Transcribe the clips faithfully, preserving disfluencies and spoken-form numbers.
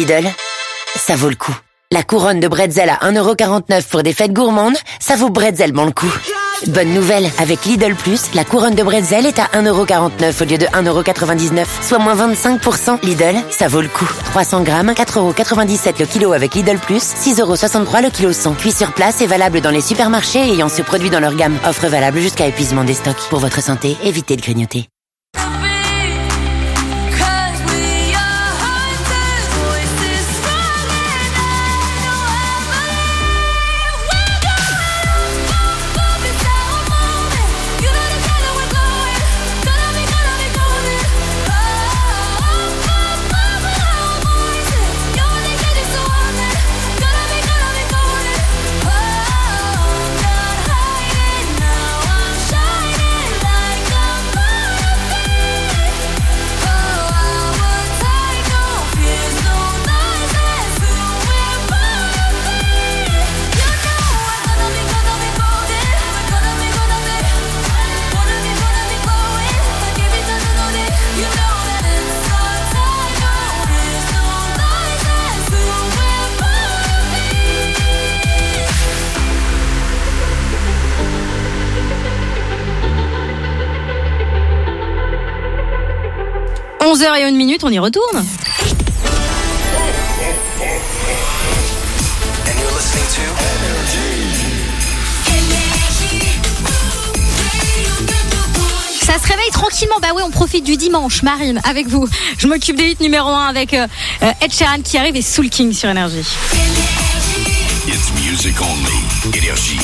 Lidl, ça vaut le coup. La couronne de bretzel à un euro quarante-neuf pour des fêtes gourmandes, ça vaut bretzelment le coup. Bonne nouvelle, avec Lidl Plus, la couronne de bretzel est à un euro quarante-neuf au lieu de un euro quatre-vingt-dix-neuf, soit moins vingt-cinq pour cent. Lidl, ça vaut le coup. trois cents grammes, quatre euros quatre-vingt-dix-sept le kilo avec Lidl Plus, six euros soixante-trois le kilo cent. Cuit sur place et valable dans les supermarchés ayant ce produit dans leur gamme. Offre valable jusqu'à épuisement des stocks. Pour votre santé, évitez de grignoter. onze heures et une minute, on y retourne. Ça se réveille tranquillement, bah oui, on profite du dimanche, Marine, avec vous. Je m'occupe des hits numéro un avec euh, Ed Sheeran qui arrive et Soul King sur Énergie. It's music only, Énergie.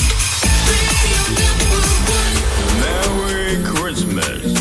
Merry Christmas.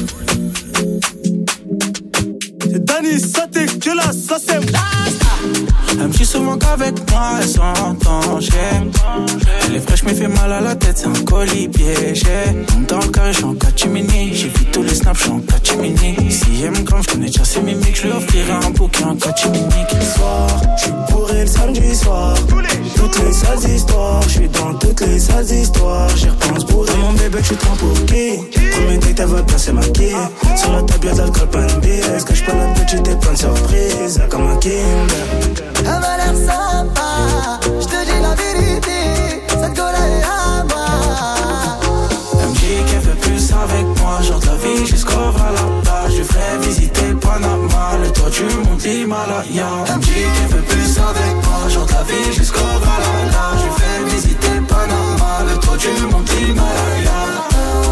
C'est Danny, ça t'es que là, ça c'est elle me dit souvent qu'avec moi elle s'entend. Elle est fraîche mais fait mal à la tête, c'est un colis piégé. Monte dans le carré, j'suis en catimini. J'ai vu tous les snaps, j'suis en catimini. Si elle me crame, j'connais déjà ses mimiques. J'lui offrirai un bouquet en catimini. Soir, j'suis bourré le samedi soir. Toutes les sales histoires, j'suis dans toutes les sales histoires. J'y repense bourré. Dans mon bébé, j'suis trop pour qui? Premier date, elle va bien se maquiller. Sur la table, y'a de l'alcool, pas une bière. Cache pas la petite et plein de surprises. Comme un Kinder. Elle m'a l'air sympa, je te dis la vérité, cette gueule est à moi. Elle me dit qu'elle veut plus avec moi, genre de la vie jusqu'au Valhalla. Je lui ferai visiter Panama, le toit du mont Himalaya. Elle me dit qu'elle veut plus avec moi, genre de la vie jusqu'au Valhalla. Je lui ferai visiter Panama, le toit du mont Himalaya.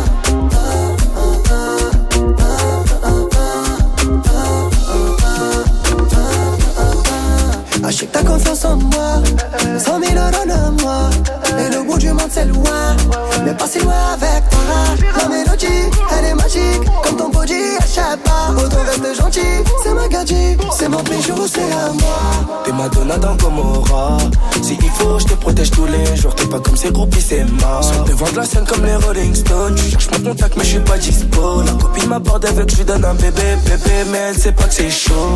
Ah, je sais que t'as confiance en moi, cent mille euros de moi. Et le bout du monde c'est loin, mais pas si loin avec toi. La mélodie, elle est magique, comme ton body, achète pas. Autant reste gentil, c'est ma gadget, c'est mon bijou, c'est à moi. T'es Madonna dans Gomorrah. Si il faut, je te protège tous les jours. T'es pas comme ces groupies, c'est mort. Sur devant de la scène comme les Rolling Stones. Je cherche mon contact, mais je suis pas dispo. La copine m'aborde avec, je lui donne un bébé, bébé, mais elle sait pas que c'est chaud.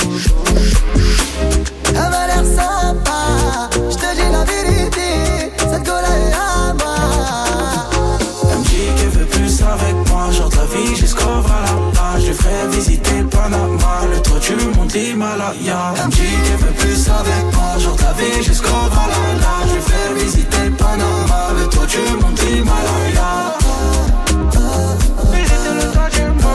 Elle m'a l'air sympa, je te dis la vérité, cette gueule est à moi. Elle me dit qu'elle veut plus avec moi, genre de la vie jusqu'au Valhalla. Je lui ferai visiter Panama, le toit du mont Himalaya. Elle me dit qu'elle veut plus avec moi, genre de la vie jusqu'au Valhalla. Je lui ferai visiter Panama, le toit du mont Himalaya. Visiter le toit du monde.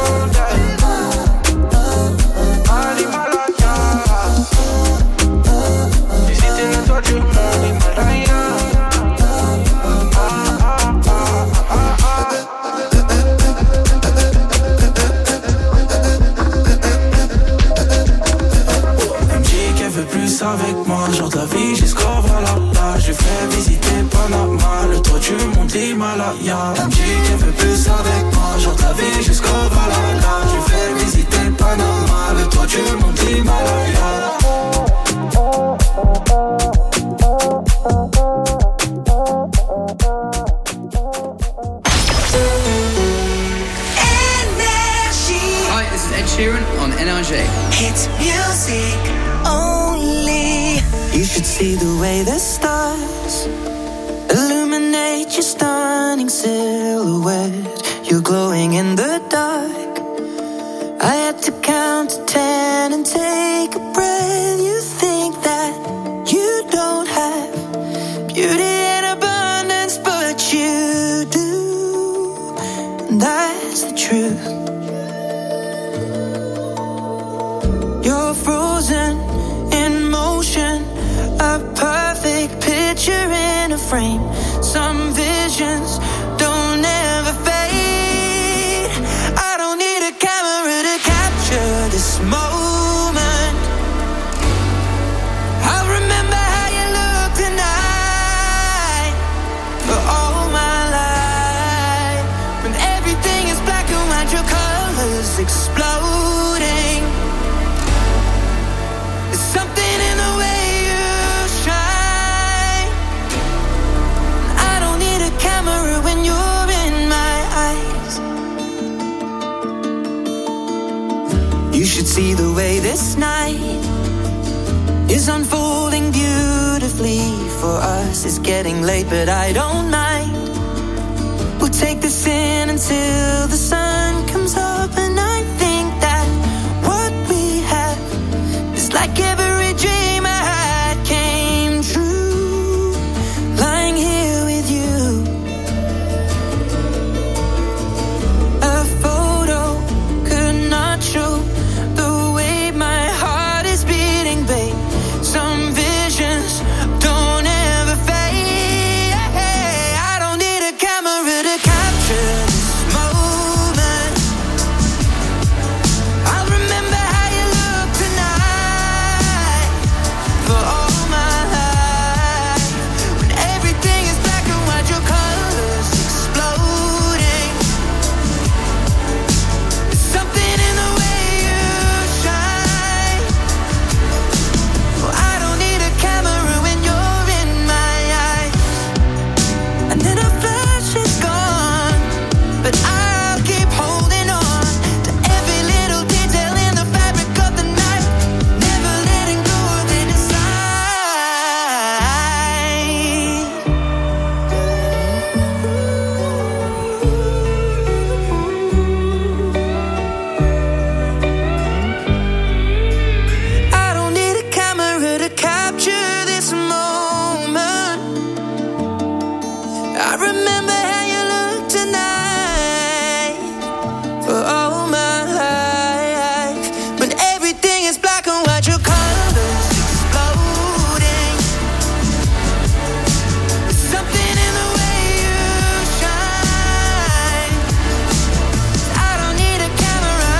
Avec moi, genre de la vie jusqu'au Valhalla. Je lui fais visiter Panama, le toit du mont Himalaya. Elle me dit qu'elle veut plus avec moi, genre de la vie jusqu'au Valhalla. Je lui fais visiter Panama, le toit du mont Himalaya. Hi, this is Ed Sheeran on N R J. It's music only. You should see the way the stars illuminate your stunning silhouette. You're glowing in the dark. I had to count to ten and take a breath. You think perfect picture in a frame. Some visions don't ever fade. I don't need a camera to capture this moment. I remember how you look tonight for all my life. When everything is black and white, your colors exploding. There's something in the way you shine. I don't need a camera when you're in my eyes. You should see the way this night is unfolding beautifully for us. It's getting late, but I don't mind. We'll take this in until the sun comes up, and I think that what we have is like every dream I had came true. Lying here with you, a photo could not show the way my heart is beating, babe. Some visions don't ever fade. I don't need a camera to capture this moment. I remember how you look tonight for all my life. When everything is black and white, your colors exploding. There's something in the way you shine. Well, I don't need a camera when you're in my eyes. And then a flash is gone, but I'll keep holding on to every little detail in the fabric of the night, never letting go of it inside. I don't need a camera to capture this moment. I remember how you look tonight for all my life. When everything is black and white, your colors exploding. There's something in the way you shine. I don't need a camera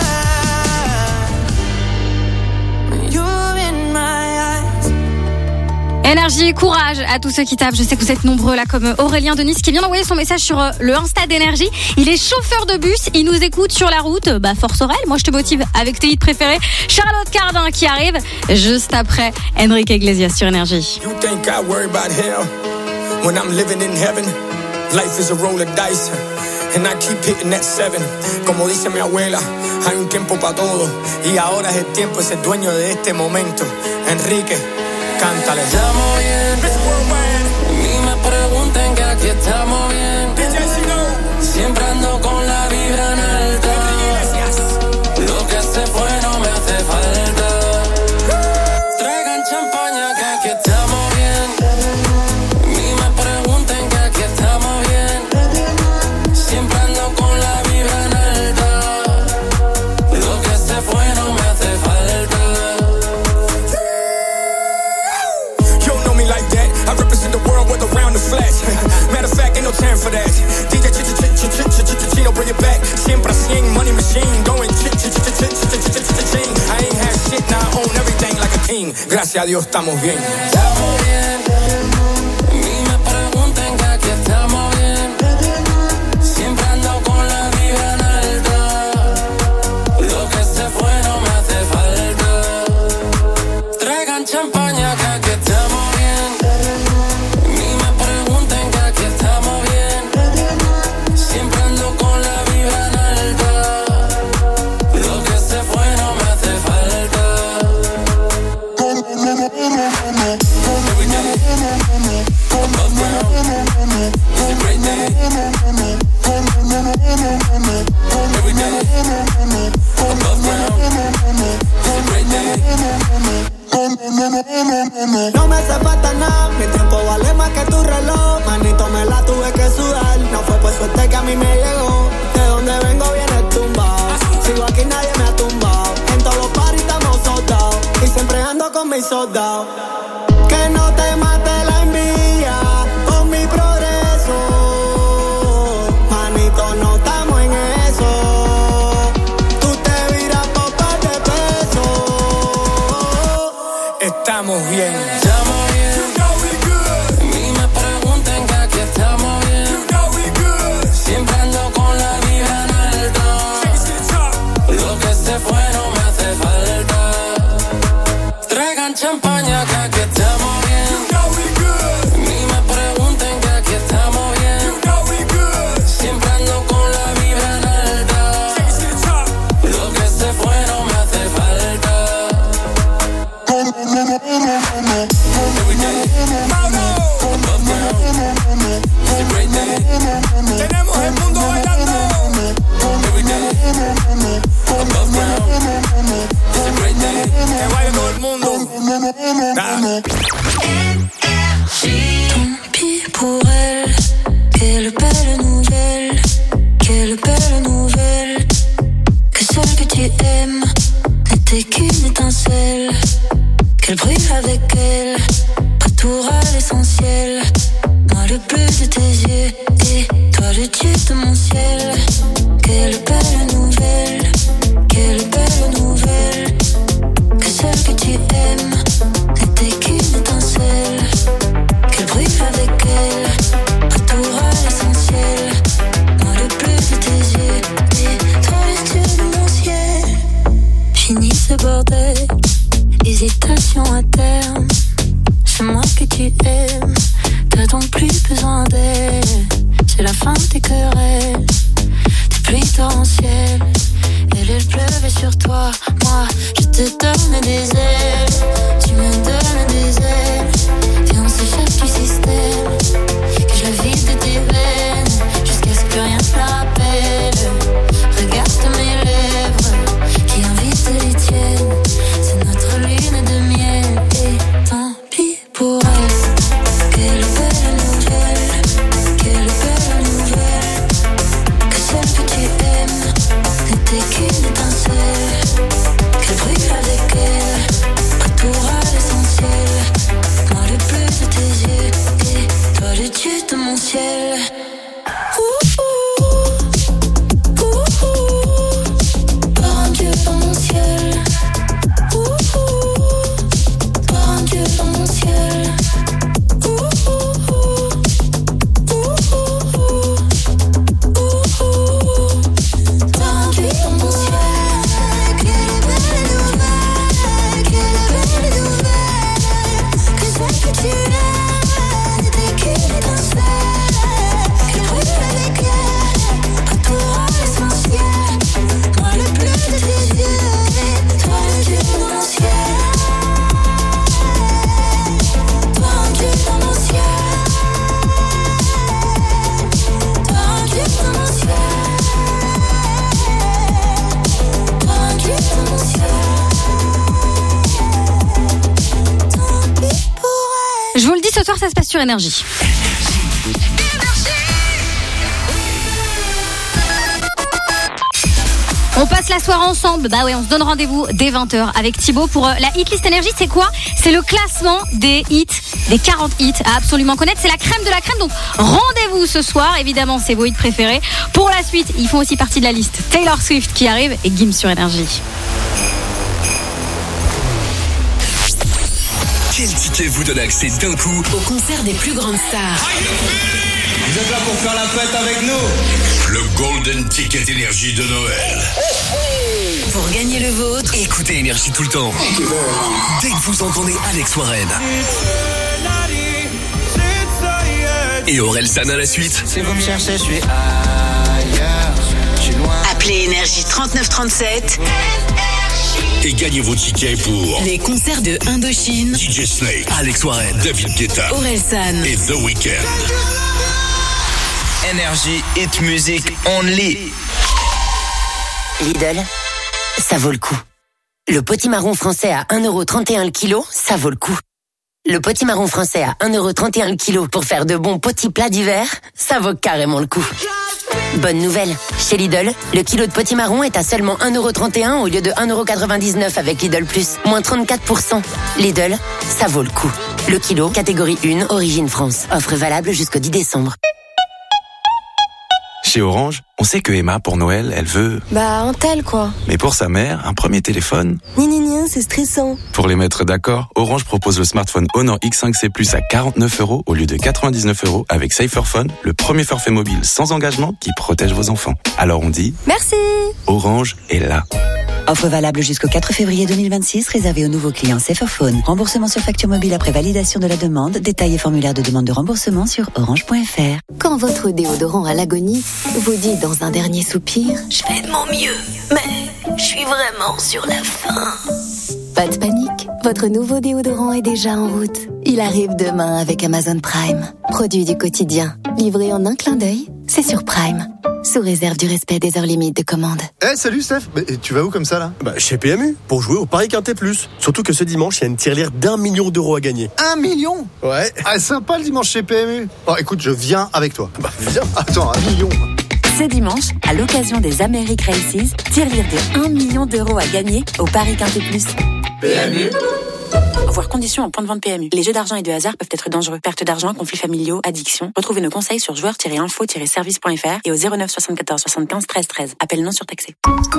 when you're in my eyes. Énergie, courage à tous ceux qui tapent. Je sais que vous êtes nombreux là, comme Aurélien de Nice qui vient d'envoyer son message sur euh, le Insta d'Énergie. Il est chauffeur de bus, il nous écoute sur la route. Bah force Aurel, moi je te motive avec tes hits préférés. Charlotte Cardin qui arrive juste après Enrique Iglesias sur Énergie. You think I worry about hell when I'm living in heaven? Life is a roll of dice, and I keep hitting that seven. Como dice mi abuela, hay un tiempo para todo, y ahora es el tiempo, es el dueño de este momento. Enrique, cántale. Estamos bien, ni me pregunten que aquí estamos bien. Siempre ando con la vibra en alta. Lo que se fue no me hace falta. Traigan champaña que aquí estamos bien. Ni me pregunten que aquí estamos bien. Siempre ando con la vibra en alta. Lo que se fue no me hace falta. You don't know me like that. I represent the world with around the flash. Matter of fact, ain't no time for that. D J Ch Ch Ch Ch Ch Ch Chino, bring it back. Siempre cien, money machine, going ch ch ch ch ch ch ch ch ching. I ain't had shit, now I own everything like a king. Gracias a Dios estamos bien. Estamos bien. Ni me pregunten que aquí estamos bien. Siempre ando con la vibra en alta. Lo que se fue no me hace falta. Traigan champaña que aquí estamos bien. Ni me pregunten que aquí estamos bien. Siempre ando con la vibra en alta. Lo que se fue no me hace falta. Every day, above ground, it's a great day. Every day, above ground, it's a great day. No me hace falta nada, mi tiempo vale más que tu reloj. Manito, me la tuve que sudar. No fue por suerte que a mí me llegó. De donde vengo viene tumbado. Sigo aquí, nadie me ha tumbado. En todos los paris estamos soldados. Y siempre ando con mis soldados. Que no te mate la envidia con mi progreso. Manito, no estamos en eso. Tú te viras por par de pesos. Estamos bien. Estamos bien. Ni me pregunten que aquí estamos bien. Siempre ando con la vibra en alta. Lo que se fue no me hace falta. Traigan champaña que aquí estamos bien. Ni me pregunten que aquí estamos bien. Siempre ando con la vibra en alta. Lo que se fue no me hace falta. Tenemos el mundo bailando. Que baile todo el mundo. Nah. Tant pis pour elle, quelle belle nouvelle, quelle belle nouvelle. Que celle que tu aimes n'était qu'une étincelle, qu'elle brille avec elle, retour à l'essentiel. Moi le bleu de tes yeux et toi le dieu de mon ciel. Quelle belle nouvelle, quelle belle nouvelle. Que celle que tu aimes n'était qu'une étincelle, qu'elle brille avec elle, retour à l'essentiel. Moi le bleu de tes yeux et toi le dieu de mon ciel. Fini ce bordel, hésitation à terme. C'est moi que tu aimes, t'as donc plus besoin d'elle. C'est la fin des querelles, des pluies torrentielles. Elle, elle pleuvait sur toi, moi je te donne des ailes. Tu me donnes des ailes, et on s'échappe du système. Que je la vide de tes veines, jusqu'à ce que rien ne te rappelle. Regarde mes lèvres, qui invitent les tiennes. C'est notre lune de miel, et tant pis pour elle. Quelle belle nouvelle, quelle belle nouvelle. Que celle que tu aimes n'était qu'une étincelle, qu'elle brille avec elle, retour à l'essentiel. Moi le bleu de tes yeux et toi le dieu de mon ciel. Ouh, ouh, ouh, ouh. Toi un dieu dans mon ciel. Ouh, ouh. Toi un dieu dans mon ciel. Ouh, ouh, ouh. Ouh, ouh, ouh. Ouh, ouh. Toi un dieu dans mon ciel. Quelle belle nouvelle, quelle belle nouvelle. Que celle que tu aimes n'était qu'une étincelle, qu'elle brille avec elle, retour à l'essentiel. Moi le bleu de tes yeux, et toi le dieu de mon ciel. Toi un dieu dans mon ciel. Toi un dieu dans mon ciel. Toi un dieu dans mon ciel. Tant pis pour elle. Je vous le dis, ce soir, ça se passe sur Énergie. On passe la soirée ensemble. Bah ouais, on se donne rendez-vous dès vingt heures avec Thibaut pour euh, la Hitlist Énergie. C'est quoi? C'est le classement des hits, des quarante hits à absolument connaître. C'est la crème de la crème. Donc rendez-vous ce soir. Évidemment, c'est vos hits préférés. Pour la suite, ils font aussi partie de la liste. Taylor Swift qui arrive et Gims sur Énergie. Quel ticket vous donne accès d'un coup Au concert des plus grandes stars. Vous êtes là pour faire la fête avec nous? Le Golden Ticket Énergie de Noël. Pour gagner le vôtre, Écoutez Énergie tout le temps. Dès que vous entendez Alex Warren et Orelsan à la suite. Si vous me cherchez, je suis ailleurs. Je suis loin. appelez Énergie trente-neuf trente-sept Et gagnez vos tickets pour les concerts de Indochine, D J Snake, Alex Warren, David Guetta, Orelsan et The Weeknd. Énergie, hit music only. Lidl, ça vaut le coup. Le potimarron français à un euro trente et un le kilo, ça vaut le coup. Le potimarron français à un euro trente et un le kilo pour faire de bons petits plats d'hiver, ça vaut carrément le coup. Bonne nouvelle, chez Lidl, le kilo de potimarron est à seulement un euro trente et un au lieu de un euro quatre-vingt-dix-neuf avec Lidl Plus, moins trente-quatre pour cent. Lidl, ça vaut le coup. Le kilo, catégorie un, origine France. Offre valable jusqu'au dix décembre. Chez Orange, on sait que Emma, pour Noël, elle veut... Bah, un tel, quoi. Mais pour sa mère, un premier téléphone... Ni ni ni, c'est stressant. Pour les mettre d'accord, Orange propose le smartphone Honor X cinq C Plus à quarante-neuf euros au lieu de quatre-vingt-dix-neuf euros avec Saferphone, le premier forfait mobile sans engagement qui protège vos enfants. Alors on dit... Merci. Orange est là. Offre valable jusqu'au quatre février deux mille vingt-six, réservée aux nouveaux clients Saferphone. Remboursement sur facture mobile après validation de la demande. Détails et formulaire de demande de remboursement sur orange point f r. Quand votre déodorant à l'agonie vous dit dans un dernier soupir « Je fais de mon mieux, mais je suis vraiment sur la fin ». Pas de panique, votre nouveau déodorant est déjà en route. Il arrive demain avec Amazon Prime. Produit du quotidien, livré en un clin d'œil, c'est sur Prime. Sous réserve du respect des heures limites de commande. Eh hey, salut Steph, mais tu vas où comme ça là? Bah chez P M U, pour jouer au Paris Quintet Plus. Surtout que ce dimanche, il y a une tirelire d'un million d'euros à gagner. Un million? Ouais. Ah sympa le dimanche chez P M U. Bon écoute, je viens avec toi. Bah viens. Attends, un million. Ce dimanche, à l'occasion des Amériques Races, tirelire de un million d'euros à gagner au Paris Quintet Plus. P M U. Voir conditions en point de vente P M U. Les jeux d'argent et de hasard peuvent être dangereux. Perte d'argent, conflits familiaux, addiction. Retrouvez nos conseils sur joueurs tiret info tiret service point f r et au zéro neuf soixante-quatorze soixante-quinze treize treize. Appel non surtaxé.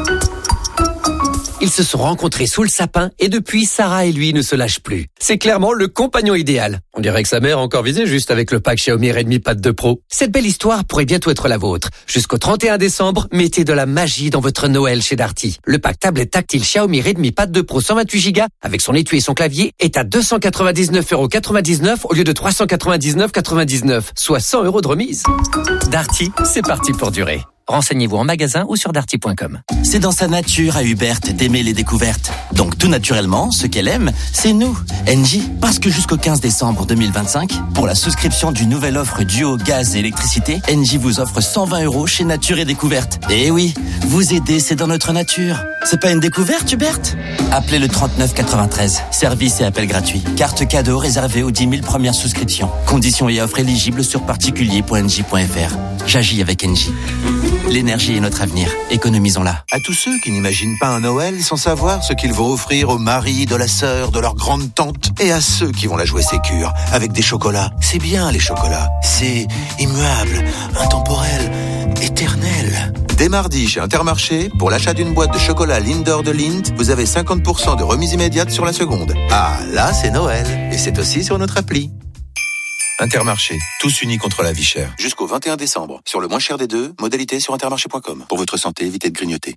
Ils se sont rencontrés sous le sapin et depuis, Sarah et lui ne se lâchent plus. C'est clairement le compagnon idéal. On dirait que sa mère a encore visé juste avec le pack Xiaomi Redmi Pad deux Pro. Cette belle histoire pourrait bientôt être la vôtre. Jusqu'au trente et un décembre, mettez de la magie dans votre Noël chez Darty. Le pack tablette tactile Xiaomi Redmi Pad deux Pro cent vingt-huit giga avec son étui et son clavier est à deux cent quatre-vingt-dix-neuf euros quatre-vingt-dix-neuf au lieu de trois cent quatre-vingt-dix-neuf euros quatre-vingt-dix-neuf, soit cent euros de remise. Darty, c'est parti pour durer. Renseignez-vous en magasin ou sur darty point com. C'est dans sa nature à Hubert d'aimer les découvertes. Donc tout naturellement, ce qu'elle aime, c'est nous, Engie. Parce que jusqu'au quinze décembre deux mille vingt-cinq, pour la souscription d'une nouvelle offre duo gaz et électricité, Engie vous offre cent vingt euros chez Nature et Découverte. Et oui, vous aider, c'est dans notre nature. C'est pas une découverte, Hubert? Appelez le trente-neuf quatre-vingt-treize. Service et appel gratuit. Carte cadeau réservée aux dix mille premières souscriptions. Conditions et offres éligibles sur particulier point engie point f r. J'agis avec Engie. L'énergie est notre avenir. Économisons-la. À tous ceux qui n'imaginent pas un Noël sans savoir ce qu'ils vont offrir au mari, de la sœur, de leur grande tante, et à ceux qui vont la jouer sécure avec des chocolats. C'est bien les chocolats. C'est immuable, intemporel, éternel. Dès mardi chez Intermarché, pour l'achat d'une boîte de chocolat Lindor de Lindt, vous avez cinquante pour cent de remise immédiate sur la seconde. Ah, là c'est Noël. Et c'est aussi sur notre appli. Intermarché, tous unis contre la vie chère. Jusqu'au vingt et un décembre. Sur le moins cher des deux, modalité sur intermarché point com. Pour votre santé, évitez de grignoter.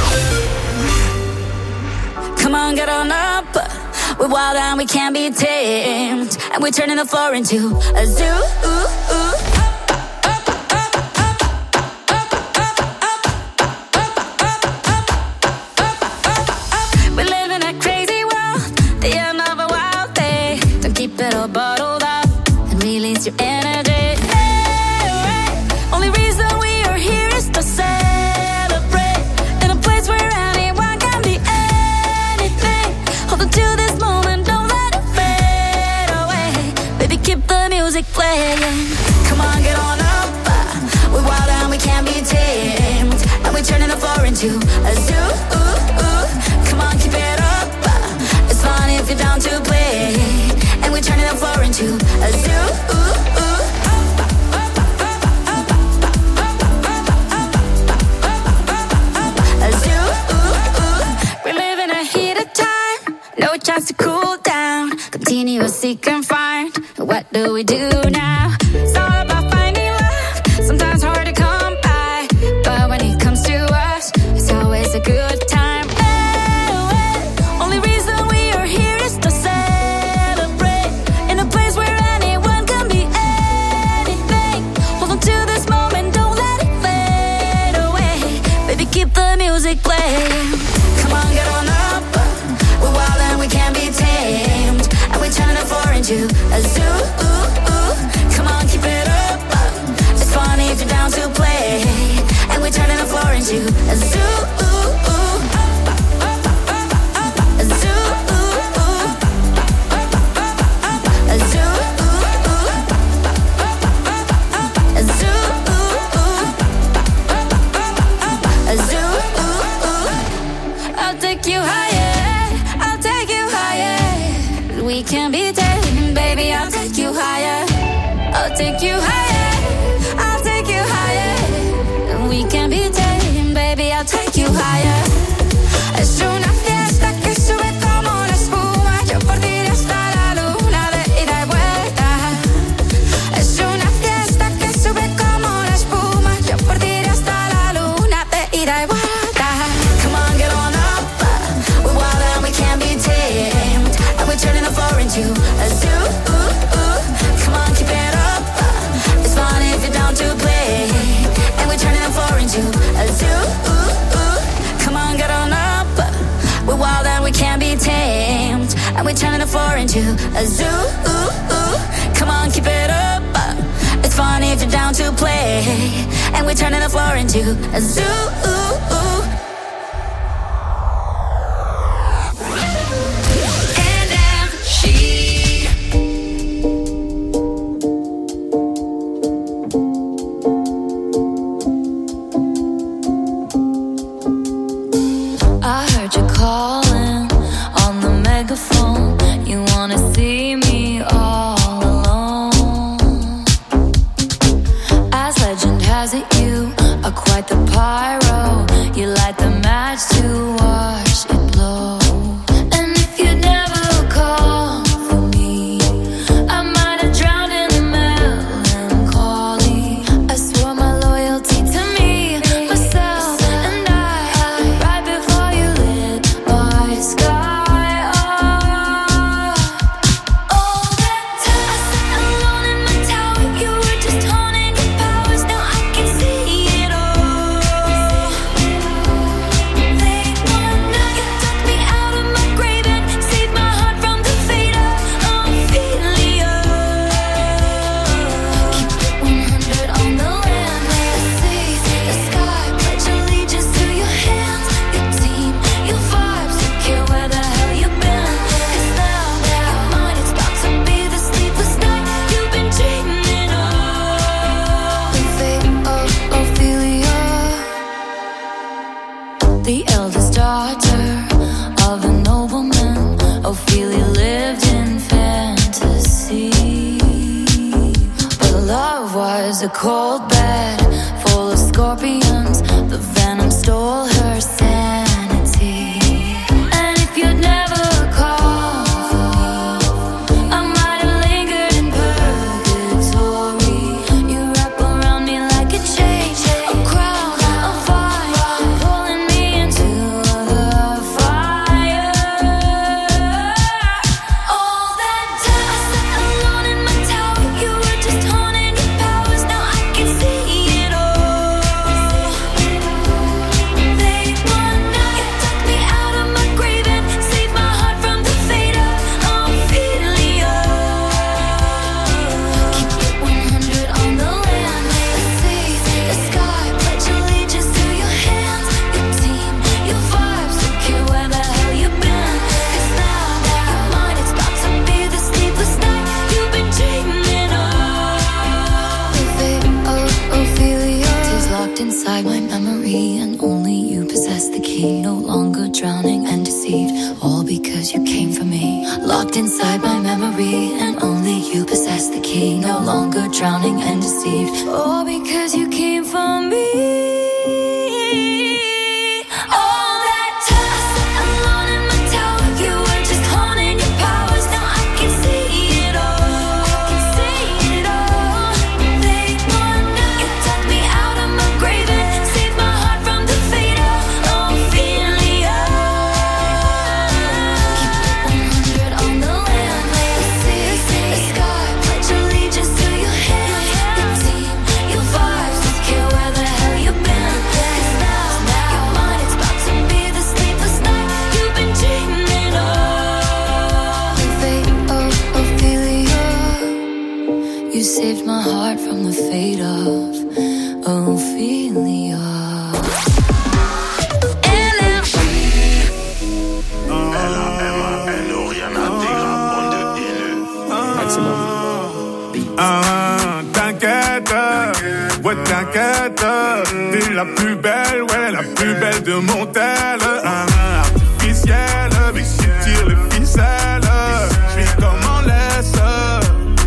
Come on, get on up. We're wild and we can't be tamed. And we're turning the floor into a zoo. Ooh, ooh. We live in a crazy world, the end of a wild day. Don't keep it all bottled up. Release your energy. Hey, hey. Only reason we are here is to celebrate. In a place where anyone can be anything. Hold on to this moment, don't let it fade away. Baby, keep the music playing. Come on, get on up. We're wild and we can't be tamed. And we're turning the floor into a zoo. Ooh, ooh. Come on, keep it up. It's fun if you're down to play. And we're turning the floor into a zoo. Ooh, ooh. A zoo. Ooh, ooh. We live in a heated time, no chance to cool down. Continuous seek and find. What do we do now? It's all about finding love. Sometimes hard to come by, but when it comes to us, it's always a good time. Keep the music playing. Come on, get on up. We're wild and we can't be tamed. And we're turning the floor into a zoo. Ooh, ooh. Come on, keep it up. It's funny if you're down to play. And we're turning the floor into a zoo. Ooh, ooh. A zoo. Ooh, ooh. A zoo. Ooh, ooh. A zoo. A zoo, ooh, ooh. I'll take you higher, I'll take you higher. We can be taken, baby, I'll take you higher. I'll take you higher. I'll take you higher. And we can be tamed, baby. I'll take you higher. Es una fiesta que sube como la espuma. Yo por ti hasta la luna de ida y vuelta. Es una fiesta que sube como la espuma. Yo por ti hasta la luna de ida y vuelta. Come on, get on up. We're wild and we can't be tamed. And we're turning the floor into a zoo. Come on, keep it up. It's fun if you're down to play. And we're turning the floor into a zoo. Come on, get on up. We're wild and we can't be tamed. And we're turning the floor into a zoo. Come on, keep it up. It's fun if you're down to play. And we're turning the floor into a zoo. I heard you calling on the megaphone. You wanna see me all alone. As legend has it, you are quite the pyro. You light the match to watch it blow. And if you'd never called for me, I might have drowned in the melancholy. I swore my loyalty to me, myself, and I. Right before you lit my sky up. All that time I sat alone in my tower. You were just honing your powers. Now I can see it all. Late one night, you took me out of my grave and saved my heart from the fate of Ophelia. Keep it one hundred on the land, lay the sea, the sky. Pledge allegiance to your hands, your team, your vibes. Don't care where the hell you've been. 'Cause now, now, mine it's about to be the sleepless night you've been dreaming of. The fate of Ophelia, the eldest daughter of a nobleman. Ophelia lived in fantasy, but love was a cold bed full of scorpions. The venom stole her sanity. And if you'd never called for me, I might have lingered in purgatory. You wrap around me like a chain, a crown, a fire, pulling me into the fire. All that time I sat alone in my tower. You were just honing your powers. Now I can see it all. Late one night, you took me out of my grave and saved my heart from the fate of Ophelia. Keep it one hundred on the land, lay the sea, the sky. Pledge allegiance to your hands, your team, your vibes. Don't care where the hell you've been. 'Cause now, now, mine it's about to be the sleepless night you've been dreaming of. The fate of Ophelia is locked inside my memory, and only you possess the key. No longer drowning and deceived, all because you came for me. Locked inside my memory, and only you possess the key. No longer drowning and deceived, all because you came for me. All that time I sat alone in my tower. You were just honing your powers. Now I can see it all. I can see it all. Late one night, you took me out of my grave and saved my heart from the fate of Ophelia. Keep it one hundred on the land, lay the sea, the sky. Pledge allegiance to your hands, your team, your vibes. Don't care where the hell you've been. 'Cause now, now, mine it's about to be the sleepless night you've been dreaming of. The fate of Ophelia, you saved my heart from the fate of Ophelia. Ah, t'inquiète, ouais t'inquiète, t'es la plus belle, ouais la plus belle de mon tel. Ah, artificielle, mais qui tire les ficelles, j'suis comme en laisse.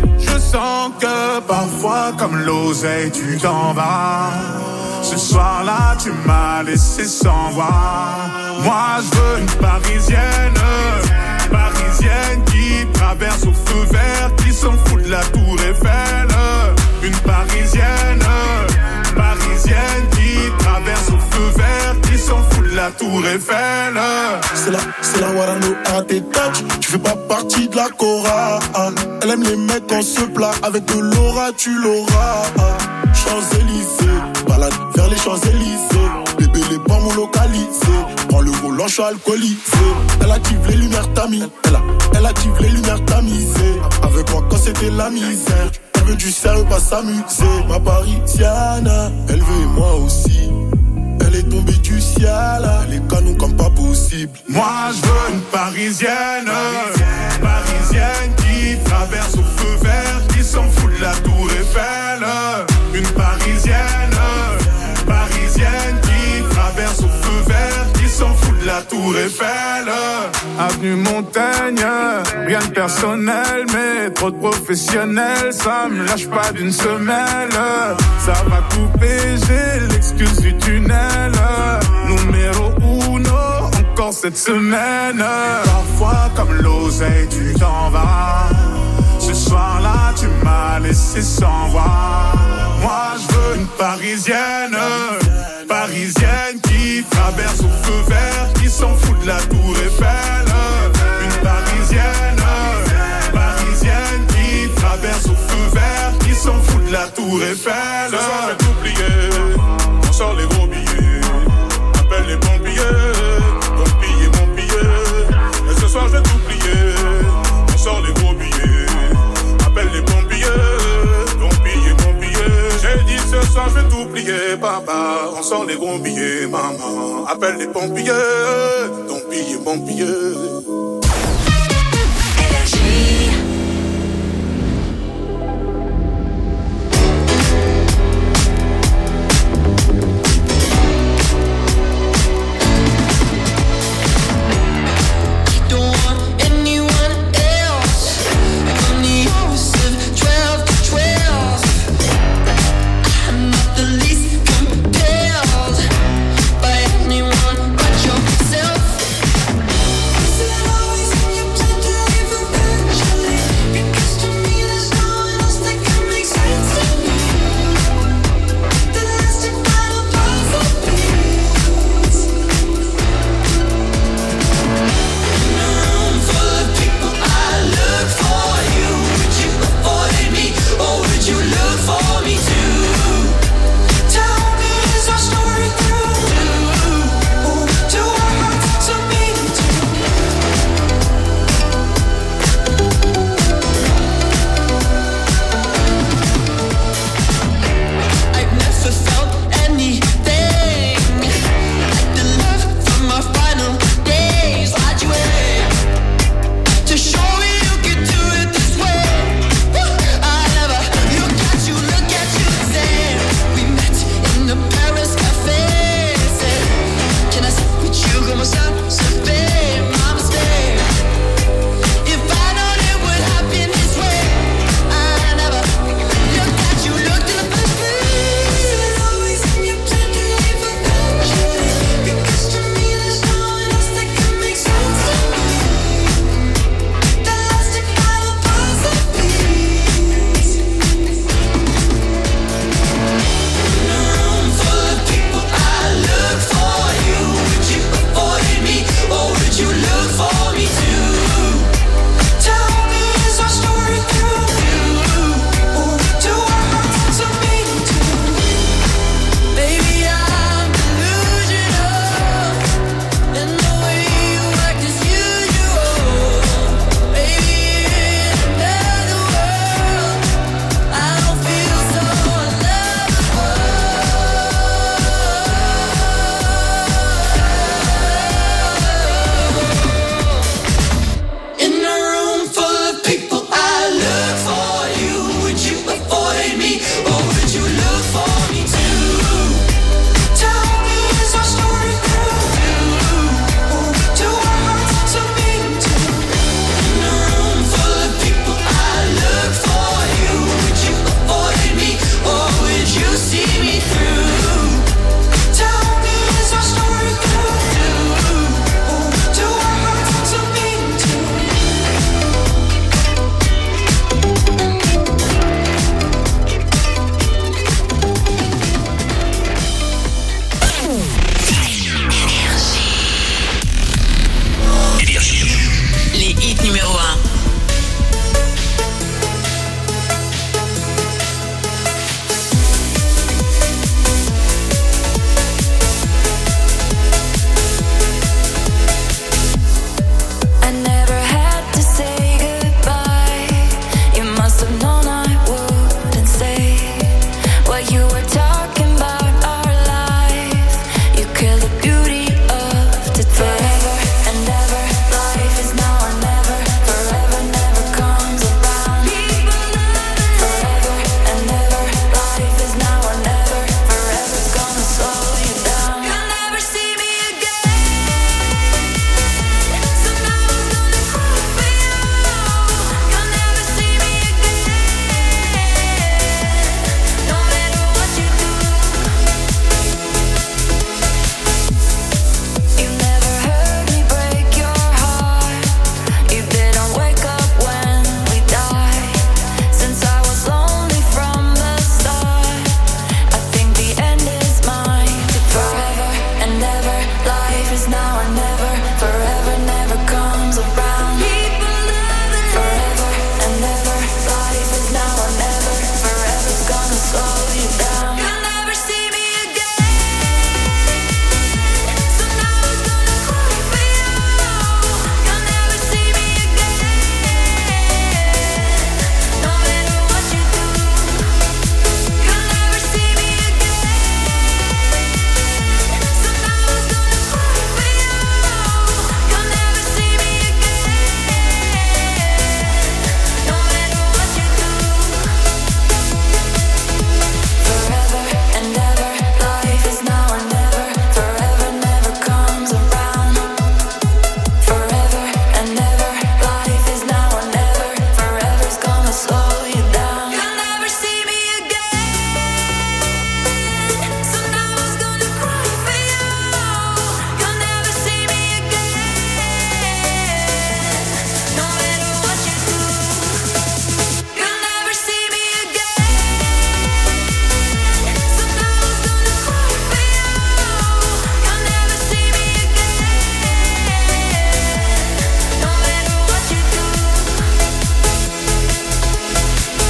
Parfois comme l'oseille tu t'en vas. Ce soir-là tu m'as laissé sans voix. Moi je veux une parisienne, parisienne qui traverse au feu vert, qui s'en fout de la tour Eiffel. Une parisienne, parisienne qui traverse au feu vert, qui s'en fout de la tour Eiffel. C'est la, c'est la Warano à tes touch. Tu fais pas partie de la chorale. Elle aime les mecs en se plat. Avec de l'aura tu l'auras. Champs-Élysées, balade vers les Champs-Élysées. Bébé les pommes localisés. Prends le volant, je suis alcoolisé. Elle active les lumières tamisées. Elle, a, elle active les lumières tamisées. Avec moi quand c'était la misère. Elle veut du sérieux, pas s'amuser. Ma parisienne, elle veut et moi aussi. Elle est tombée du ciel, elle est canon comme pas possible. Moi je veux une parisienne, parisienne qui traverse au feu vert, qui s'en fout de la tour Eiffel. Une parisienne, parisienne qui traverse au feu vert, qui s'en fout de la tour Eiffel. Avenue Montaigne, rien de personnel, mais trop de professionnels, ça me lâche pas d'une semelle. Ça va couper, j'ai l'excuse du tunnel. Numéro uno, encore cette semaine. Parfois comme l'oseille tu t'en vas. Ce soir-là tu m'as laissé sans voix. Moi je veux une parisienne, parisienne qui traverse au feu vert, qui s'en fout de la tour Eiffel. Une parisienne, parisienne qui traverse au feu vert, qui s'en fout de la tour Eiffel. Ce soir j'ai tout plié, on sort les gros billets. Appelle les pompiers, donc piller mon billet. Et ce soir j'ai tout plié, on sort les gros billets. Appelle les pompiers, donc piller mon billet. J'ai dit ce soir je vais tout plier, papa. On sort les gros billets, maman. Appelle les pompiers, donc piller mon billet. Anyone but yourself.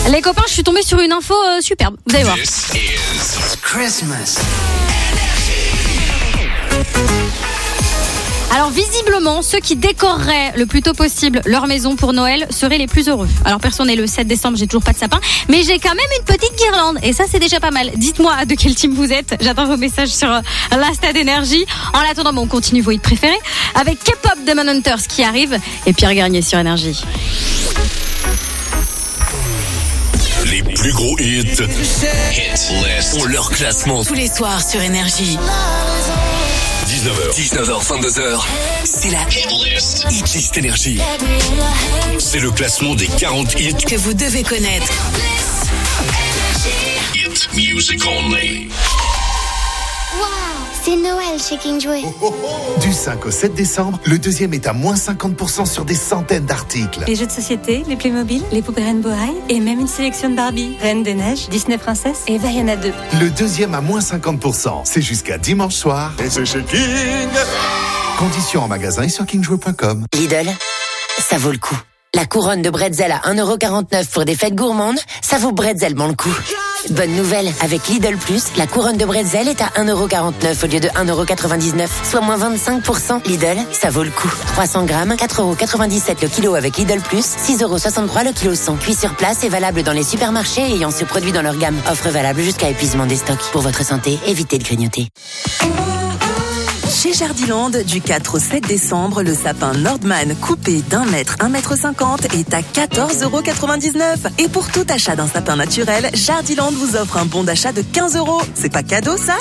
Les copains, je suis tombée sur une info euh, superbe. Vous allez voir. This is Christmas. Alors visiblement, ceux qui décoreraient le plus tôt possible leur maison pour Noël seraient les plus heureux. Alors perso, on est le sept décembre, j'ai toujours pas de sapin, mais j'ai quand même une petite guirlande et ça c'est déjà pas mal. Dites-moi de quel team vous êtes. J'attends vos messages sur euh, l'Insta d'Énergie. En attendant, bon, on continue vos hits préférés avec K-pop Demon Hunters qui arrive et Pierre Garnier sur Énergie. Les plus gros hits. Hit List. Ont leur classement. Tous les soirs sur Énergie. dix-neuf heures. dix-neuf heures, vingt-deux heures. C'est la Hit List. Hit List Énergie. C'est le classement des quarante hits que vous devez connaître. Hit Music Only. Waouh, c'est Noël chez King Jouet. Du cinq au sept décembre, le deuxième est à moins cinquante pour cent sur des centaines d'articles. Les jeux de société, les Playmobil, les poupées Rainbow High et même une sélection de Barbie, Reine des Neiges, Disney Princesse et Vaiana deux. Le deuxième à moins cinquante pour cent, c'est jusqu'à dimanche soir. Et c'est chez King. Conditions en magasin et sur king jouet point com. Lidl, ça vaut le coup. La couronne de bretzel à un euro quarante-neuf pour des fêtes gourmandes, ça vaut bretzellement le coup. Bonne nouvelle, avec Lidl Plus, la couronne de bretzel est à un euro quarante-neuf au lieu de un euro quatre-vingt-dix-neuf, soit moins vingt-cinq pour cent. Lidl, ça vaut le coup. trois cents grammes, quatre euros quatre-vingt-dix-sept le kilo avec Lidl Plus, six euros soixante-trois le kilo cent. Cuit sur place et valable dans les supermarchés ayant ce produit dans leur gamme. Offre valable jusqu'à épuisement des stocks. Pour votre santé, évitez de grignoter. Chez Jardiland, du quatre au sept décembre, le sapin Nordman coupé d'un mètre, un mètre cinquante est à quatorze euros quatre-vingt-dix-neuf. Et pour tout achat d'un sapin naturel, Jardiland vous offre un bon d'achat de quinze euros. C'est pas cadeau, ça?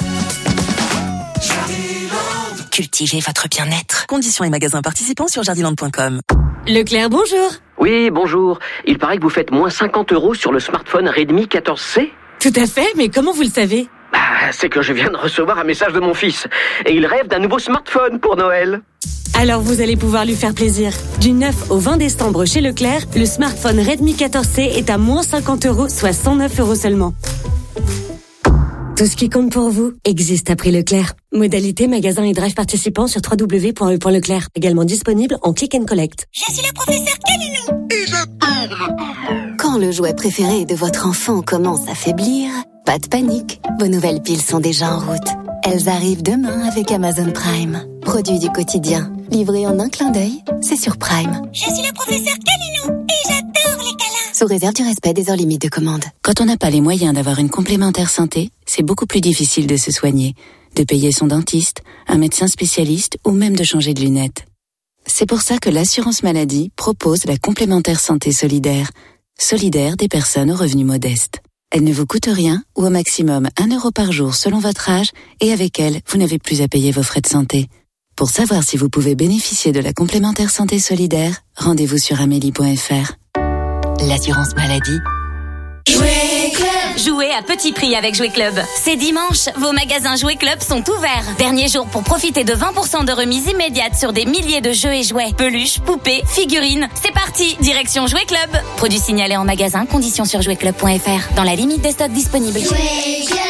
Jardiland. Cultivez votre bien-être. Conditions et magasins participants sur jardiland point com. Leclerc, bonjour. Oui, bonjour. Il paraît que vous faites moins cinquante euros sur le smartphone Redmi quatorze C. Tout à fait, mais comment vous le savez? Bah, c'est que je viens de recevoir un message de mon fils. Et il rêve d'un nouveau smartphone pour Noël. Alors vous allez pouvoir lui faire plaisir. Du neuf au vingt décembre chez Leclerc, le smartphone Redmi quatorze C est à moins cinquante euros, soit cent neuf euros seulement. Tout ce qui compte pour vous existe à prix Leclerc. Modalité magasin et drive participants sur w w w point e point leclerc. Également disponible en click and collect. Je suis le professeur Calinou. Et j'adore. Quand le jouet préféré de votre enfant commence à faiblir, pas de panique. Vos nouvelles piles sont déjà en route. Elles arrivent demain avec Amazon Prime. Produit du quotidien. Livré en un clin d'œil, c'est sur Prime. Je suis le professeur Calinou. Et j'adore les câlins. Sous réserve du respect des heures limites de commande. Quand on n'a pas les moyens d'avoir une complémentaire santé, c'est beaucoup plus difficile de se soigner, de payer son dentiste, un médecin spécialiste ou même de changer de lunettes. C'est pour ça que l'assurance maladie propose la complémentaire santé solidaire. Solidaire des personnes aux revenus modestes. Elle ne vous coûte rien ou au maximum un euro par jour selon votre âge et avec elle, vous n'avez plus à payer vos frais de santé. Pour savoir si vous pouvez bénéficier de la complémentaire santé solidaire, rendez-vous sur amélie point f r. L'assurance maladie. Jouet Club. Jouez à petit prix avec Jouet Club. C'est dimanche, vos magasins Jouet Club sont ouverts. Dernier jour pour profiter de vingt pour cent de remise immédiate sur des milliers de jeux et jouets. Peluches, poupées, figurines. C'est parti, direction Jouet Club. Produit signalé en magasin, conditions sur jouet club point f r. Dans la limite des stocks disponibles. Jouet Club.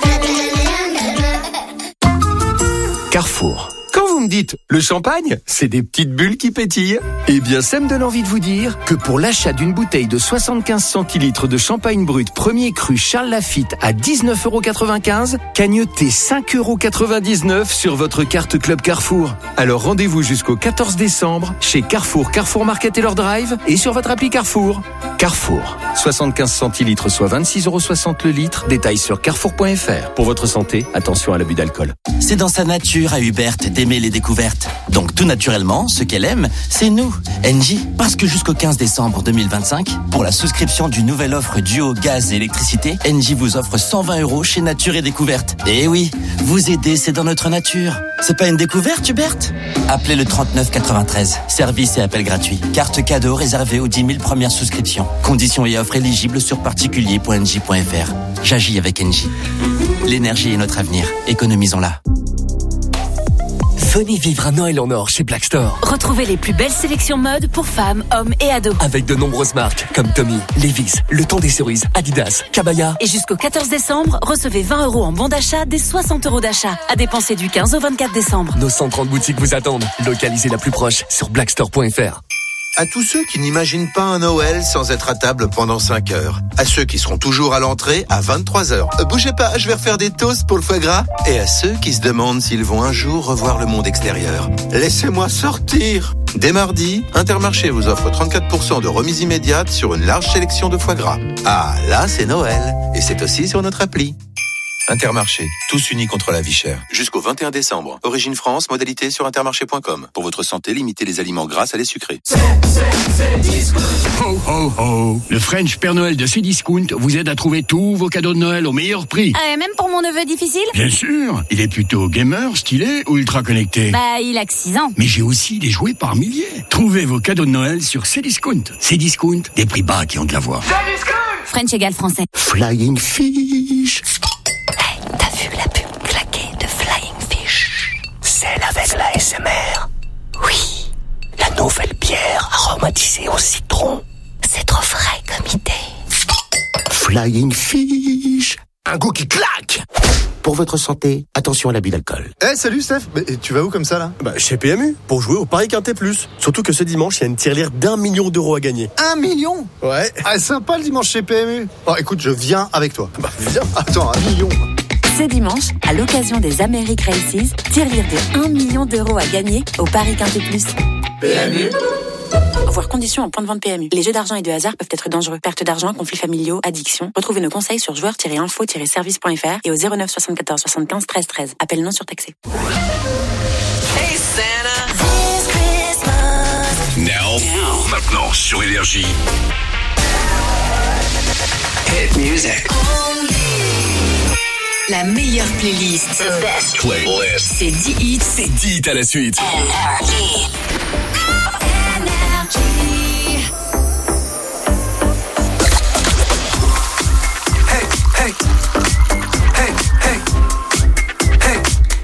Carrefour. Quand vous me dites le champagne, c'est des petites bulles qui pétillent. Eh bien, ça me donne envie de vous dire que pour l'achat d'une bouteille de soixante-quinze centilitres de champagne brut premier cru Charles Laffitte à dix-neuf euros quatre-vingt-quinze, cagnotez cinq euros quatre-vingt-dix-neuf sur votre carte Club Carrefour. Alors rendez-vous jusqu'au quatorze décembre chez Carrefour, Carrefour Market et leur drive et sur votre appli Carrefour. Carrefour, soixante-quinze centilitres soit vingt-six euros soixante le litre. Détail sur carrefour point f r. Pour votre santé, attention à l'abus d'alcool. C'est dans sa nature à Hubert d'aimer les découvertes. Donc tout naturellement, ce qu'elle aime, c'est nous, Engie. Parce que jusqu'au quinze décembre deux mille vingt-cinq, pour la souscription d'une nouvelle offre duo gaz et électricité, Engie vous offre cent vingt euros chez Nature et Découverte. Et oui, vous aider, c'est dans notre nature. C'est pas une découverte, Hubert? Appelez le trente-neuf quatre-vingt-treize. Service et appel gratuit. Carte cadeau réservée aux dix mille premières souscriptions. Conditions et offres éligibles sur particulier point engie point f r. J'agis avec Engie. L'énergie est notre avenir. Économisons-la. Venez vivre un Noël en or chez Black Store. Retrouvez les plus belles sélections mode pour femmes, hommes et ados. Avec de nombreuses marques comme Tommy, Levi's, Le Temps des Cerises, Adidas, Cabaya. Et jusqu'au quatorze décembre, recevez vingt euros en bon d'achat des soixante euros d'achat. À dépenser du quinze au vingt-quatre décembre. Nos cent trente boutiques vous attendent. Localisez la plus proche sur black store point f r. À tous ceux qui n'imaginent pas un Noël sans être à table pendant cinq heures. À ceux qui seront toujours à l'entrée à vingt-trois heures. Euh, bougez pas, je vais refaire des toasts pour le foie gras. Et à ceux qui se demandent s'ils vont un jour revoir le monde extérieur. Laissez-moi sortir. Dès mardi, Intermarché vous offre trente-quatre pour cent de remise immédiate sur une large sélection de foie gras. Ah, là, c'est Noël. Et c'est aussi sur notre appli. Intermarché, tous unis contre la vie chère. Jusqu'au vingt et un décembre. Origine France, modalité sur intermarché point com. Pour votre santé, limitez les aliments gras à les sucrés. Ho ho ho! Le French Père Noël de Cdiscount vous aide à trouver tous vos cadeaux de Noël au meilleur prix. Euh, même pour mon neveu difficile? Bien sûr! Il est plutôt gamer, stylé ou ultra connecté? Bah, il a que six ans. Mais j'ai aussi des jouets par milliers. Trouvez vos cadeaux de Noël sur Cdiscount. Cdiscount, des prix bas qui ont de la voix. Cdiscount! French égale français. Flying Fish. T'as vu la pub claquée de Flying Fish? Celle avec la S M R. Oui. La nouvelle bière aromatisée au citron. C'est trop frais comme idée. Flying Fish. Un goût qui claque. Pour votre santé, attention à l'abus d'alcool. Eh hey, salut Steph, mais tu vas où comme ça là? Bah chez P M U, pour jouer au Paris Quintet Plus. Surtout que ce dimanche, il y a une tirelire d'un million d'euros à gagner. Un million? Ouais. Ah sympa le dimanche chez P M U. Bon écoute, je viens avec toi. Bah viens, attends, un million. Ce dimanche, à l'occasion des Americ Races, tirelire de un million d'euros à gagner au Paris Quintet Plus. P M U. Voir conditions en point de vente P M U. Les jeux d'argent et de hasard peuvent être dangereux. Perte d'argent, conflits familiaux, addiction. Retrouvez nos conseils sur joueurs tiret info tiret service point f r et au zéro neuf soixante-quatorze soixante-quinze treize treize. Appel non surtaxé. Hey Santa. Now, now. Maintenant sur Énergie. Hit music. La meilleure playlist. The best playlist. C'est dix hits. C'est dix hits à la suite. Énergie. Hey, hey, hey, hey, hey.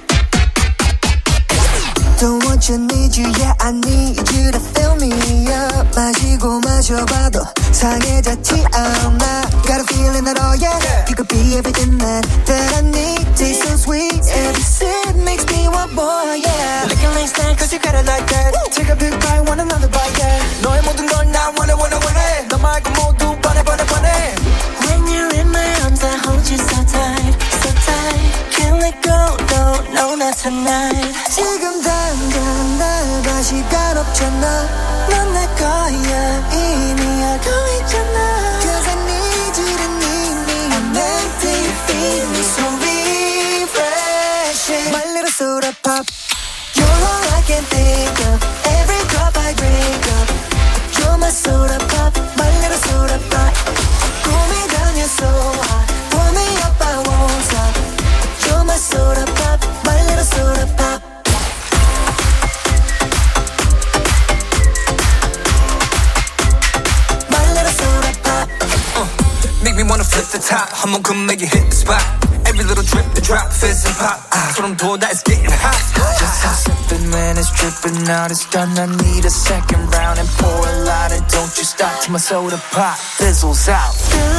Don't want you, need you, yeah, I need you to fill me up. 마시고 마셔봐도 상해졌지 않아. Got a feeling that, oh yeah, you could be everything that, that I need. Taste so sweet, every sip makes me want more, yeah. Looking like snack, cause you got it like that. Take a big bite, want another bite, yeah. 너의 모든 걸 나 원해, 원해, 원해. 너 말고 모두 번해, 번해, 번해. When you're in my arms, I hold you so tight, so tight. Can't let go, no, no, not tonight. 지금 당장 날 봐, 시간 없잖아. 넌 내 거야, 이미 알고 있잖아. Cause I need you to need me. I'm empty, feed me so refreshing. My little soda pop. You're all I can think of. Every drop I drink up. You're my soda pop, my little soda pop. Cool me down, you're so hot. Pull me up, I won't stop. You're my soda pop, my little soda pop. My little soda pop. Uh, make me wanna flip the top. 한번 come make it hit the spot. Every little drip, the drop, fizz and pop. Ah, 소름 돋아, it's getting hot. Just stop sipping when it's dripping out. It's done, I need a second round. And pour a lot and don't you stop till my soda pop fizzles out.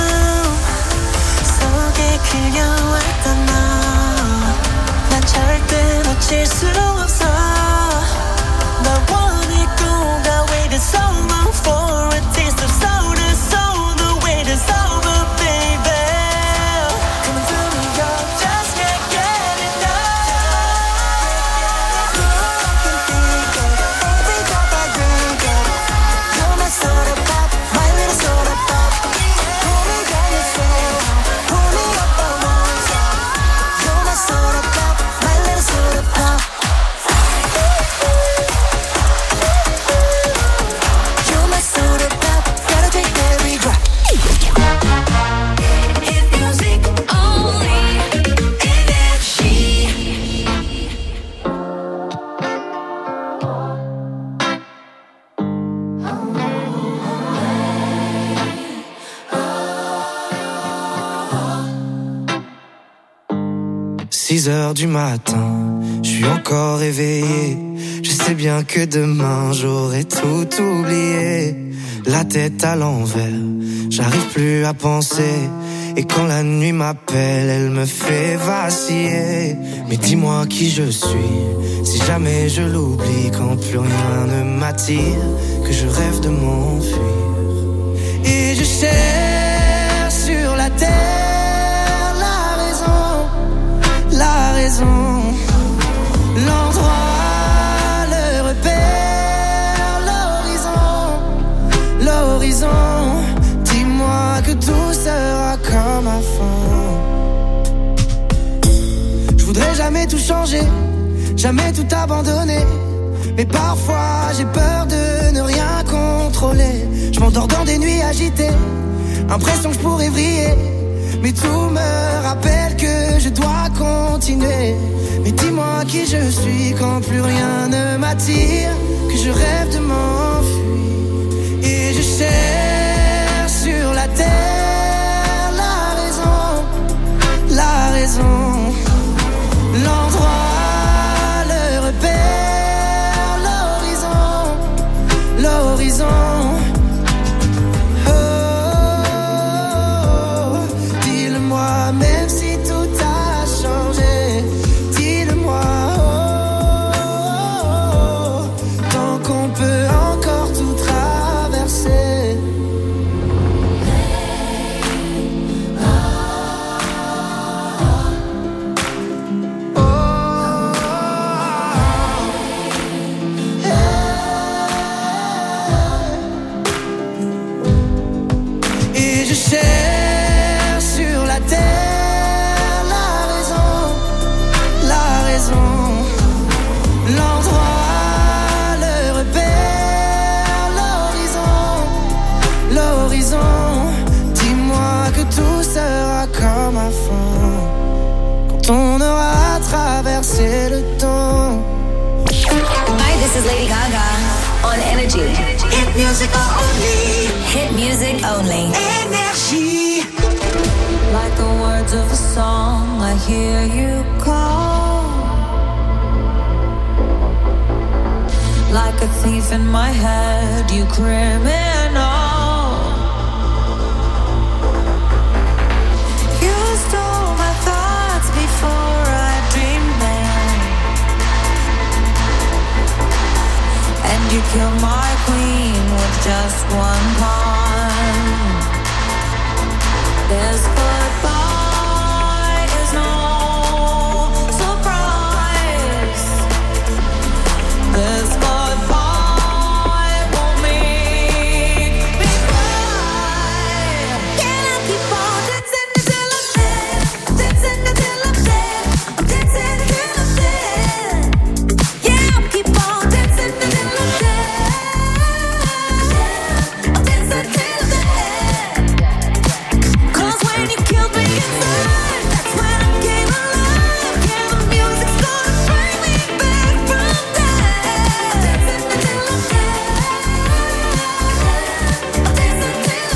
속에 그려왔던 너. 난 절대 놓칠 수 없어. 나 원했고 나 waited so long for a taste of soda. So the wait is over, baby. Coming through me, yo, just can't get enough. You're all I can think of. Every drop I drink up. You're my soda pop, my little soda pop. Pull me down, you're so hot. Pull me up, I won't stop. You're my soda pop, my little soda pop. You're my soda pop, gotta take every drop. Hit music only, Énergie. six heures du matin, je suis encore réveillé. Je sais bien que demain j'aurai tout oublié. La tête à l'envers, j'arrive plus à penser. Et quand la nuit m'appelle, elle me fait vaciller. Mais dis-moi qui je suis, si jamais je l'oublie, quand plus rien ne m'attire, que je rêve de m'enfuir. Et je cherche sur la terre la raison, la raison, l'endroit, le repère, l'horizon, l'horizon. Dis-moi que tout sera comme avant. Je voudrais jamais tout changer, jamais tout abandonner. Mais parfois j'ai peur de ne rien contrôler. Je m'endors dans des nuits agitées, impression que je pourrais vriller. Mais tout me rappelle que je dois continuer. Mais dis-moi qui je suis quand plus rien ne m'attire, que je rêve de m'enfuir. Et je cherche sur la terre la raison, la raison, l'endroit, le repère, l'horizon, l'horizon. Oh, dis-le-moi même si tout a changé. Dis-le-moi, oh, tant qu'on peut encore tout traverser. Et je cherche sur la terre la raison, la raison, l'endroit, le repère, l'horizon, l'horizon. Dis-moi que tout sera comme avant, quand on aura traversé le temps. Hi, this is Lady Gaga on Energy. Hit music only. Hit music only. Energy. Like the words of a song, I hear you call. Like a thief in my head, you criminal. You stole my thoughts before I dreamed them, and you killed my queen with just one pawn. This goodbye is no surprise. This goodbye won't make me cry. Can I keep on dancing until I'm dead? Dancing until I'm dead. I'm dancing until I'm dead. Yeah, I'll keep on dancing until I'm dead. I'm dancing till I'm dead. 'Cause when you killed me inside, that's when I came alive. Yeah, the music's gonna bring me back from death. Dancing until I'm dead. I'm dancing till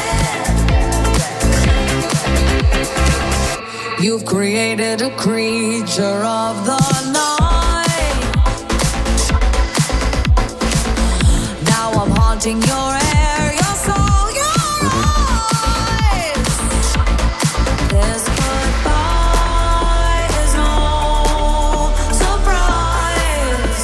I'm dead. You've created a creature of the night. Now I'm haunting your air, your soul, your eyes. This goodbye is no surprise.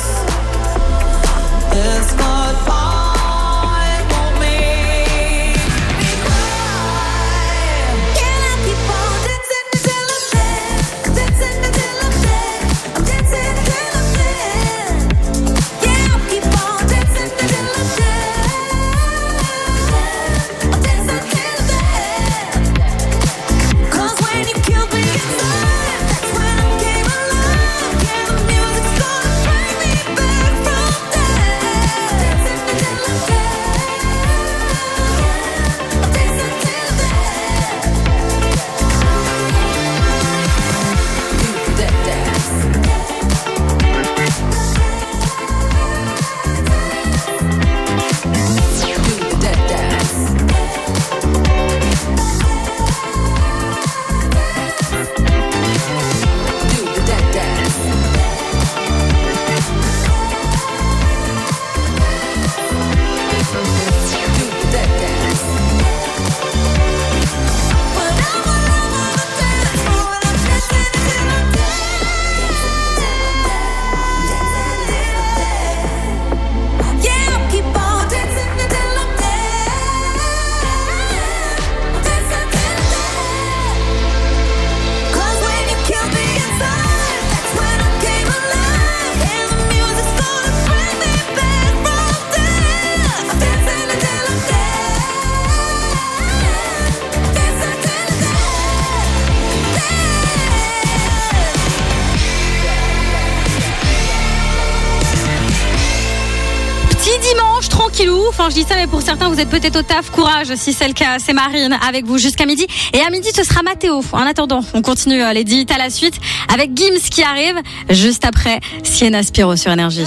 This goodbye won't make me cry. Can I keep on dancing until I'm dead? Dancing until I'm dead. I'm dancing until I'm dead. Yeah, I'll keep on dancing until I'm dead. tranquillou. Enfin, je dis ça, mais pour certains, vous êtes peut-être au taf. Courage, si c'est le cas. C'est Marine avec vous jusqu'à midi. Et à midi, ce sera Mathéo. En attendant, on continue les dix à la suite avec Gims qui arrive juste après Sienna Spiro sur Énergie.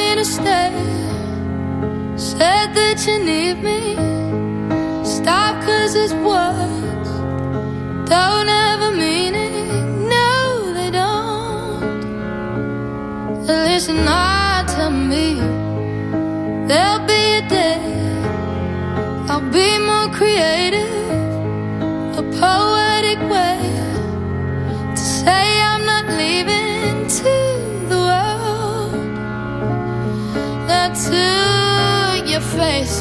Said that you need me. Stop cause it's words don't ever mean it. No, they don't. Listen, I tell me there'll be a day I'll be more creative, a poetic way to say I'm not leaving to the world. Not to your face.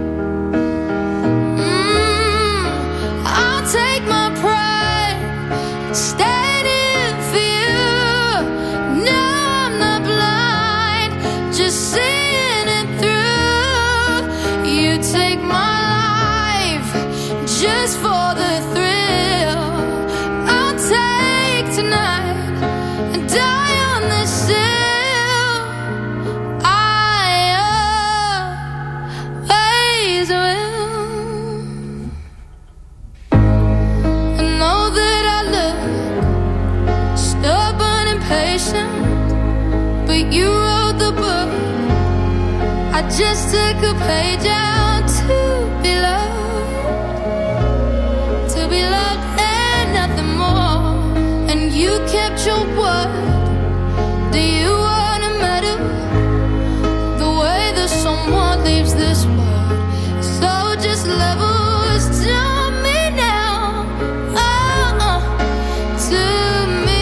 Mm, I'll take my pride, standing for you. No, I'm not blind, just seeing it through. You take my life just for the thrill. I'll take tonight and die on this hill. But you wrote the book. I just took a page out to be loved, to be loved and nothing more. And you kept your word. Do you want a medal? The way that someone leaves this world. So just levels to me now. Oh, uh, to me.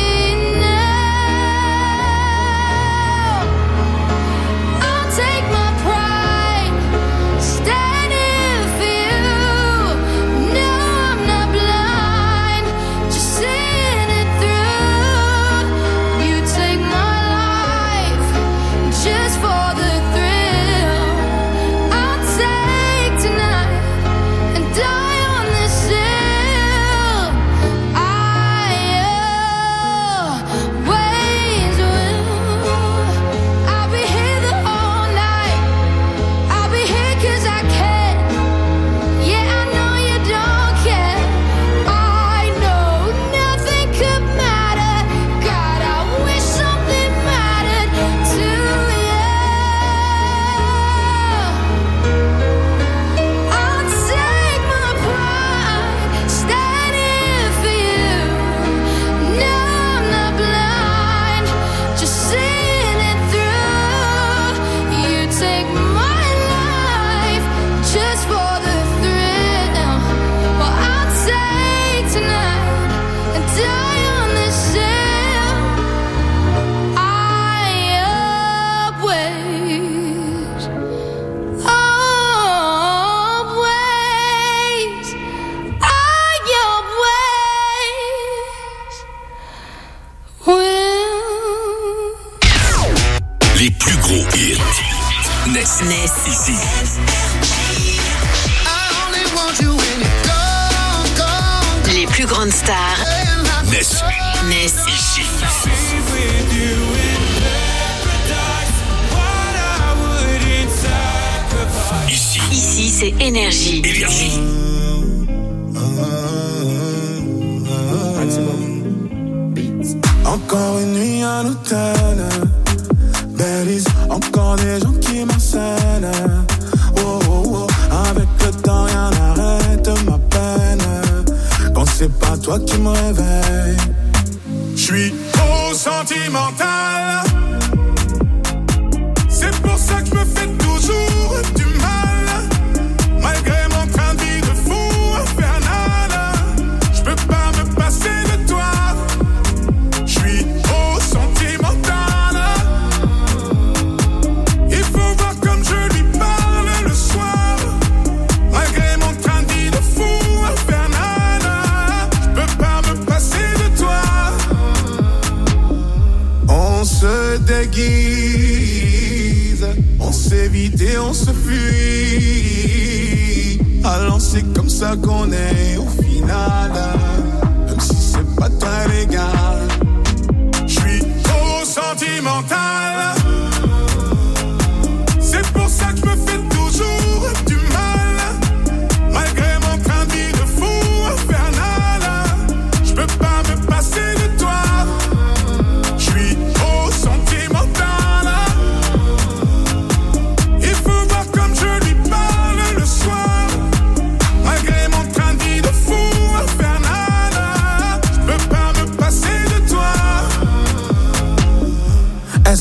Ici. Les plus grandes stars naissent. naissent ici. Ici. Ici, c'est Énergie. Énergie. Encore une nuit à l'hôtel. Belize, encore des gens qui m'enseignent. Oh, oh, oh. Avec le temps, rien n'arrête ma peine. Quand c'est pas toi qui me réveille, j'suis trop sentimental. C'est pour ça que je me fais toujours du mal. Malgré mon train de vie de fou infernal, j'peux pas me passer de toi. J'suis trop sentimental. Il faut voir comme je lui parle le soir. Malgré mon train de vie de fou infernal, j'peux pas me passer de toi. On se déguise, on s'évite et on se fuit. Alors c'est comme ça qu'on est au final. Même si c'est pas très légal. J'suis trop sentimental. C'est pour ça que je me fais toujours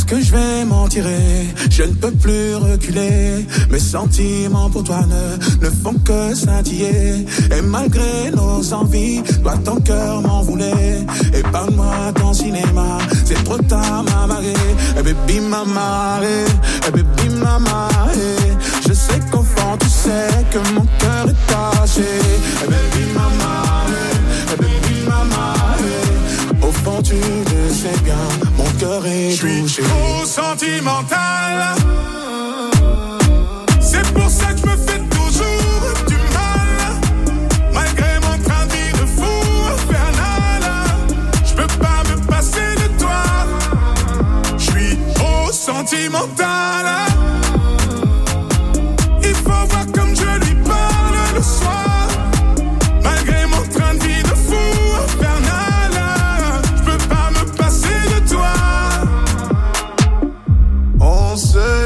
que je vais m'en tirer. Je ne peux plus reculer. Mes sentiments pour toi ne, ne font que scintiller. Et malgré nos envies, toi ton cœur m'en voulait. Épargne-moi ton cinéma, c'est trop tard m'a marré. Eh baby m'a marré, eh baby m'a marré. Je sais qu'au fond tu sais que mon cœur est taché. Eh baby m'a marré, eh baby m'a marré. Au fond tu le sais bien, mon cœur est touché. Je suis trop sentimental. C'est pour ça que je me fais toujours du mal. Malgré mon train de vie de fou infernal, je peux pas me passer de toi. Je suis trop sentimental. Il faut voir comme je lui parle le soir. Malgré mon train de vie de fou infernal, je peux pas me passer de toi. On se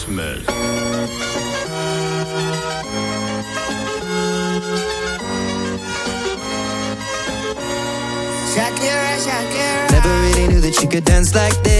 Christmas. Shakira, Shakira. Never really knew that you could dance like this.